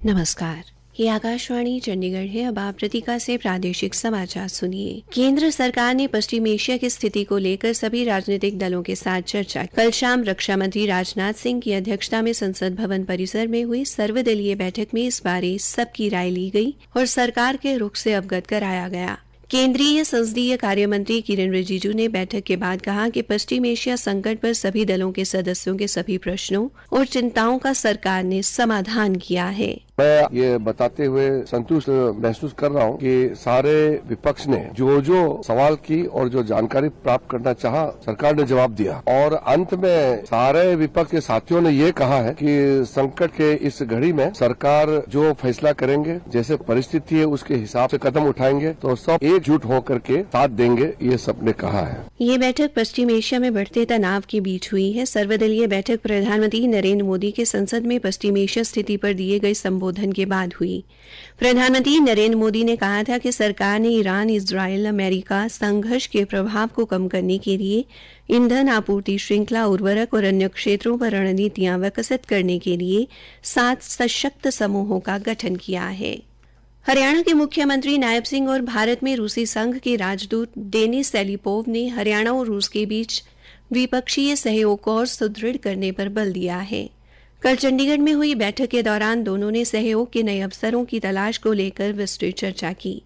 नमस्कार, ये आकाशवाणी चंडीगढ़ है। अब आप प्रतीका से प्रादेशिक समाचार सुनिए। केंद्र सरकार ने पश्चिम एशिया की स्थिति को लेकर सभी राजनीतिक दलों के साथ चर्चा। कल शाम रक्षा मंत्री राजनाथ सिंह की अध्यक्षता में संसद भवन परिसर में हुई सर्वदलीय बैठक में इस बारे सबकी राय ली गई और सरकार के रुख से अवगत कराया गया। केंद्रीय संसदीय कार्य मंत्री किरेन रिजिजू ने बैठक के बाद कहा कि पश्चिम एशिया संकट पर सभी दलों के सदस्यों के सभी प्रश्नों और चिंताओं का सरकार ने समाधान किया है। मैं ये बताते हुए संतुष्ट महसूस कर रहा हूँ कि सारे विपक्ष ने जो सवाल की और जो जानकारी प्राप्त करना चाहा, सरकार ने जवाब दिया। और अंत में सारे विपक्ष के साथियों ने ये कहा है कि संकट के इस घड़ी में सरकार जो फैसला करेंगे, जैसे परिस्थिति है उसके हिसाब से कदम उठाएंगे, तो सब एकजुट होकर के साथ देंगे, ये सबने कहा है। ये बैठक पश्चिम एशिया में बढ़ते तनाव के बीच हुई है। सर्वदलीय बैठक प्रधानमंत्री नरेंद्र मोदी के संसद में पश्चिम एशिया स्थिति पर दिए गए संबोधन के बाद हुई। प्रधानमंत्री नरेंद्र मोदी ने कहा था कि सरकार ने ईरान, इजराइल, अमेरिका संघर्ष के प्रभाव को कम करने के लिए ईंधन आपूर्ति श्रृंखला, उर्वरक और अन्य क्षेत्रों पर रणनीतियां विकसित करने के लिए 7 सशक्त समूहों का गठन किया है। हरियाणा के मुख्यमंत्री नायब सिंह और भारत में रूसी संघ के राजदूत डेनिस सेलिपोव ने हरियाणा और रूस के बीच द्विपक्षीय सहयोग को और सुदृढ़ करने पर बल दिया है। कल चंडीगढ़ में हुई बैठक के दौरान दोनों ने सहयोग के नए अवसरों की तलाश को लेकर विस्तृत चर्चा की।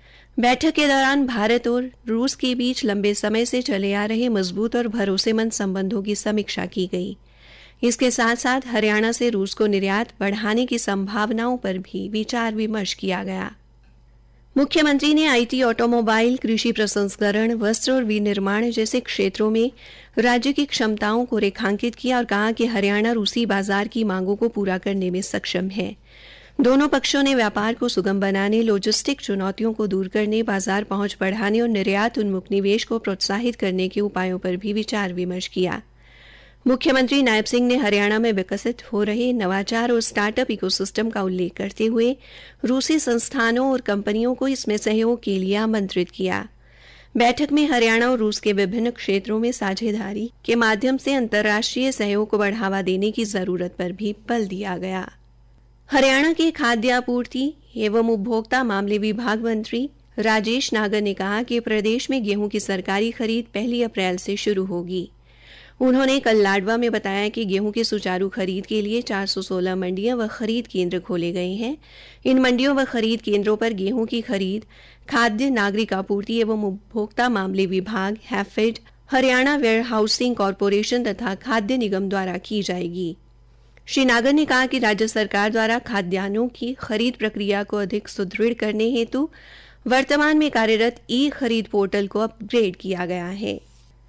बैठक के दौरान भारत और रूस के बीच लंबे समय से चले आ रहे मजबूत और भरोसेमंद संबंधों की समीक्षा की गई। इसके साथ साथ हरियाणा से रूस को निर्यात बढ़ाने की संभावनाओं पर भी विचार विमर्श किया गया। मुख्यमंत्री ने आईटी, ऑटोमोबाइल, कृषि प्रसंस्करण, वस्त्र और विनिर्माण जैसे क्षेत्रों में राज्य की क्षमताओं को रेखांकित किया और कहा कि हरियाणा रूसी बाजार की मांगों को पूरा करने में सक्षम है। दोनों पक्षों ने व्यापार को सुगम बनाने, लॉजिस्टिक चुनौतियों को दूर करने, बाजार पहुंच बढ़ाने और निर्यात उन्मुख निवेश को प्रोत्साहित करने के उपायों पर भी विचार विमर्श किया। मुख्यमंत्री नायब सिंह ने हरियाणा में विकसित हो रहे नवाचार और स्टार्टअप इकोसिस्टम का उल्लेख करते हुए रूसी संस्थानों और कंपनियों को इसमें सहयोग के लिए आमंत्रित किया। बैठक में हरियाणा और रूस के विभिन्न क्षेत्रों में साझेदारी के माध्यम से अंतर्राष्ट्रीय सहयोग को बढ़ावा देने की जरूरत पर भी बल दिया गया। हरियाणा के खाद्य आपूर्ति एवं उपभोक्ता मामले विभाग मंत्री राजेश नागर ने कहा कि प्रदेश में गेहूं की सरकारी खरीद 1 अप्रैल से शुरू होगी। उन्होंने कल लाडवा में बताया कि गेहूं की सुचारू खरीद के लिए 416 मंडियां व खरीद केंद्र खोले गए हैं। इन मंडियों व खरीद केंद्रों पर गेहूं की खरीद खाद्य नागरिक आपूर्ति एवं उपभोक्ता मामले विभाग, Hafed, Haryana warehousing corporation तथा खाद्य निगम द्वारा की जाएगी। श्री नागर ने कहा कि राज्य सरकार द्वारा खाद्यान्नों की खरीद प्रक्रिया को अधिक सुदृढ़ करने हेतु वर्तमान में कार्यरत ई खरीद पोर्टल को अपग्रेड किया गया है।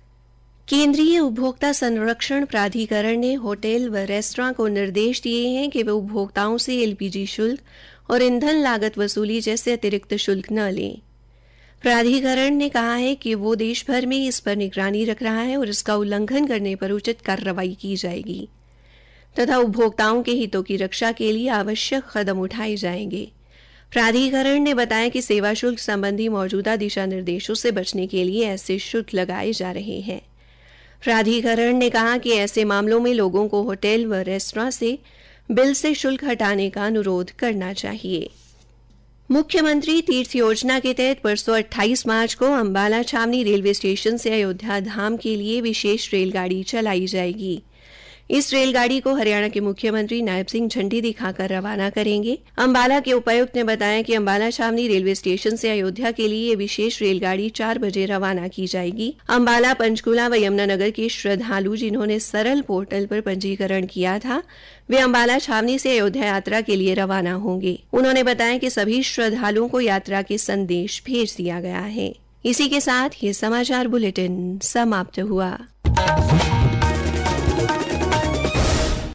केंद्रीय उपभोक्ता संरक्षण प्राधिकरण ने होटल व रेस्तरां को निर्देश दिए हैं कि वे उपभोक्ताओं से एलपीजी शुल्क और ईंधन लागत वसूली जैसे अतिरिक्त शुल्क न लें। प्राधिकरण ने कहा है कि वो देश भर में इस पर निगरानी रख रहा है और इसका उल्लंघन करने पर उचित कार्रवाई की जाएगी तथा उपभोक्ताओं के हितों की रक्षा के लिए आवश्यक कदम उठाए जाएंगे। प्राधिकरण ने बताया कि सेवा शुल्क संबंधी मौजूदा दिशा निर्देशों से बचने के लिए ऐसे शुल्क लगाए जा रहे हैं। प्राधिकरण ने कहा कि ऐसे मामलों में लोगों को होटल व रेस्तरां से बिल से शुल्क हटाने का अनुरोध करना चाहिए। मुख्यमंत्री तीर्थ योजना के तहत परसों 28 मार्च को अंबाला छावनी रेलवे स्टेशन से अयोध्या धाम के लिए विशेष रेलगाड़ी चलाई जाएगी। इस रेलगाड़ी को हरियाणा के मुख्यमंत्री नायब सिंह झंडी दिखाकर रवाना करेंगे। अंबाला के उपायुक्त ने बताया कि अंबाला छावनी रेलवे स्टेशन से अयोध्या के लिए विशेष रेलगाड़ी 4 बजे रवाना की जाएगी। अंबाला, पंचकूला व यमुनानगर के श्रद्धालु जिन्होंने सरल पोर्टल पर पंजीकरण किया था, वे अंबाला छावनी से अयोध्या यात्रा के लिए रवाना होंगे। उन्होंने बताया कि सभी श्रद्धालुओं को यात्रा के संदेश भेज दिया गया है। इसी के साथ ये समाचार बुलेटिन समाप्त हुआ।